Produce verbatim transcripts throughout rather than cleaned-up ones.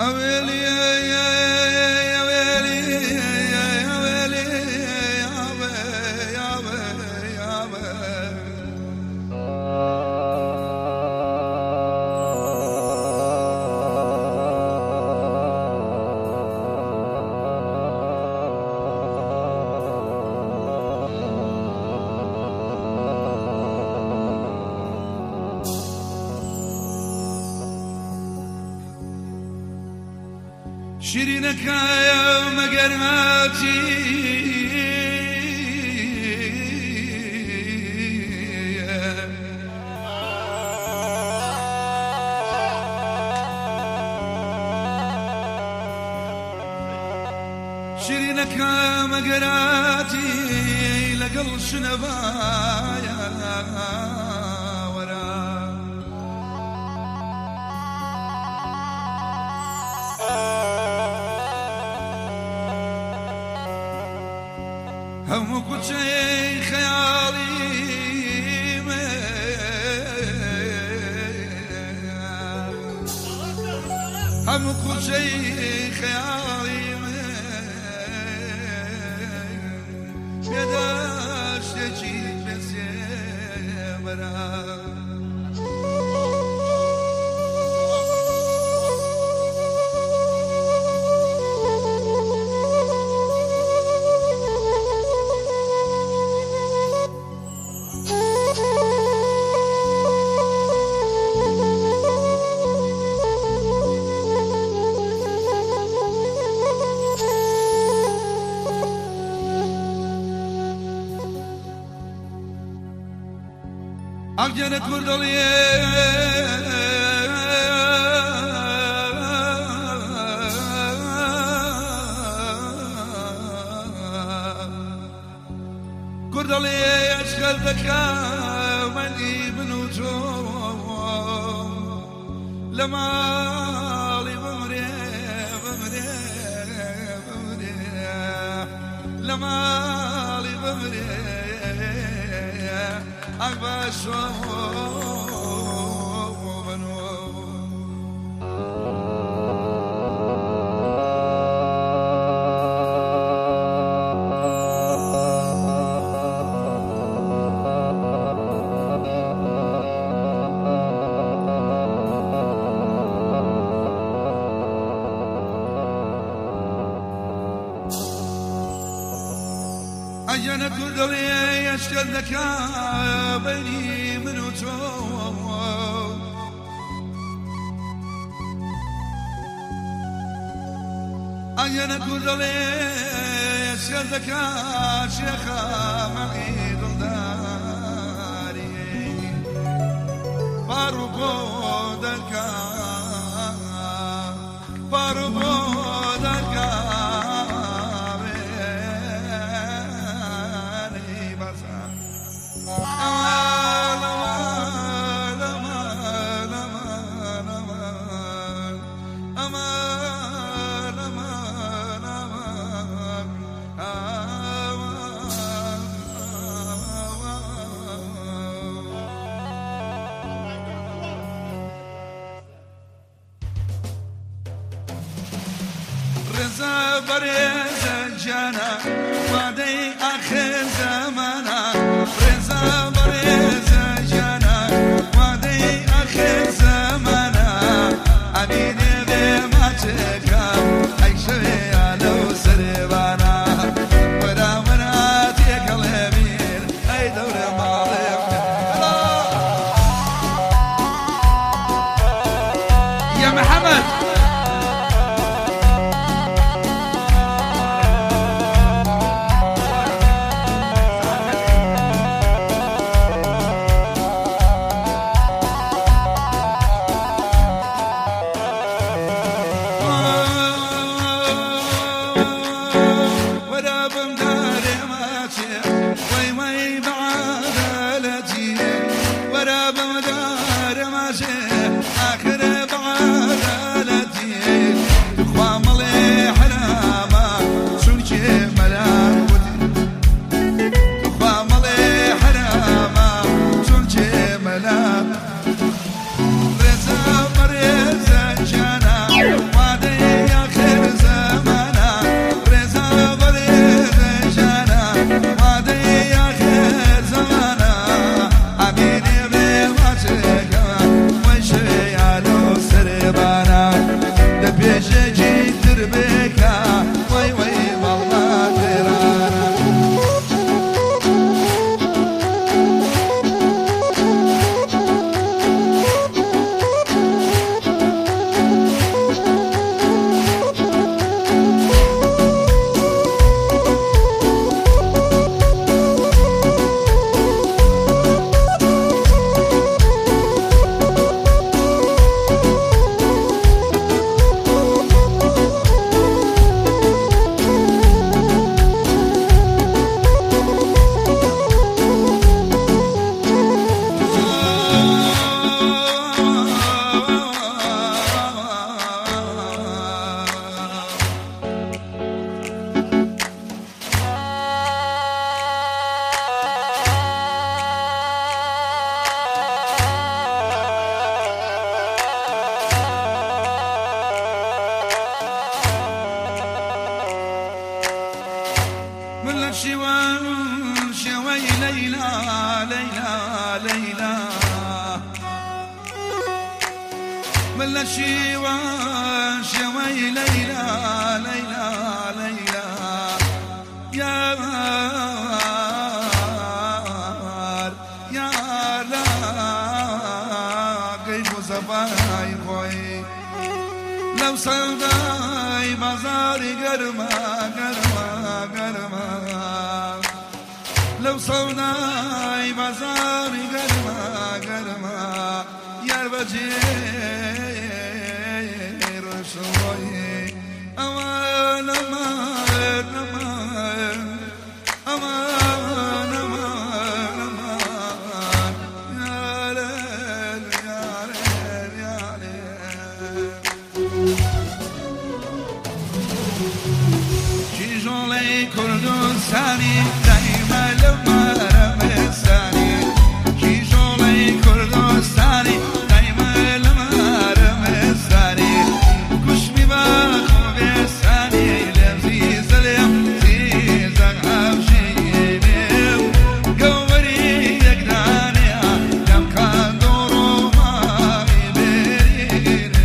أويلي يا ويلي يا ويلي يا ويلي يا ويلي يا شيرينك يا مقراتي شيرينك يا مقراتي لقل شنبايا هم كل شيء خيالي هم كل شيء خيالي يداش تجي بس برا أجنت كردلية كردلية أشغل ذكاء مني بنوتهم لما لي بمري بمري بمري لما لي بمري أبشر أجنك كردلي يشكل ذكاء بيني من وتوم أجنك كردلي يشكل ذكاء شيخا معي دلداري باربو ذكاء باربو ذكاء رزا بريزا جانا وادي آخر زمانا رزا بريزا جانا وادي آخر زمانا أميني بما تكام عيشوي على سربانا ورا مراتي قلبير أي دور مالك يا محمد Reza Reza Jana Wade من الشيوان شوي ليلى ليلى ليلى يا يا لا كيف صفاي خوي لو صداي بازاري قرما قرما قرما لو صداي بازاري قرما قرما يا بجير شوي أمان أمان أمان أمان أمان أمان يا ليل يا ليل يا ليل جيجولي كردستاني دايما لما رمستاني جيجولي كردستاني دايما لما رمستاني كشمي باخو بيساني لذيذ اليمزيز أغابشيني قوري يقداني لم كان دورو ما يبيريني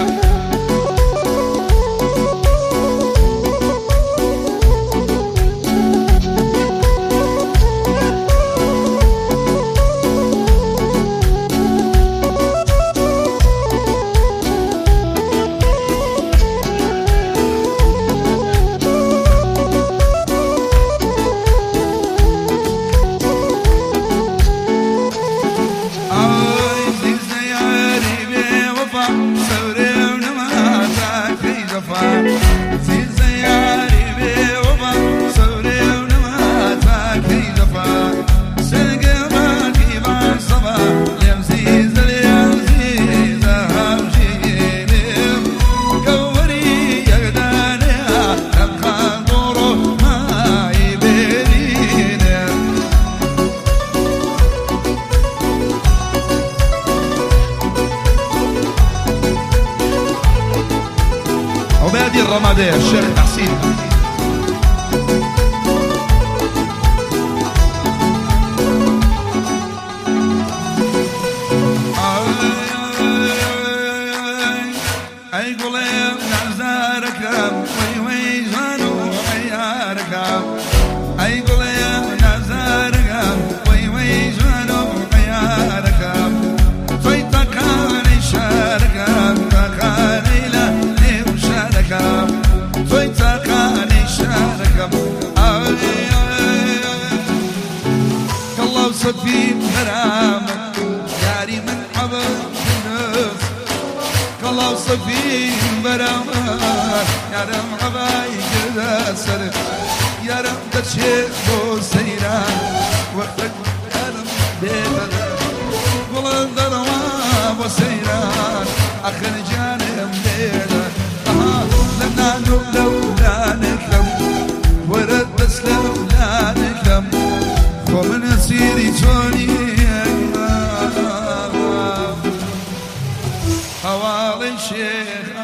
عبادي الرمادي الشيخ تحسين اي قولي نعزارك وي وي جانو حيارك اي قولي نعزارك وي وي جانو حيارك فيتك عن شارك تكاني له فيتك عن شارك الله وصفي برامك ياري من حبل الناس الله وصفي برامك يا رم حبايب السر يا رم تشيخ بوسيران وقتك يا رم بيتنا والله الضروا بوسيران اخر جانب بيتنا لنا لو لا نكلم ورد بس لو لا نكلم ومن سيري توني حوالي الشيخ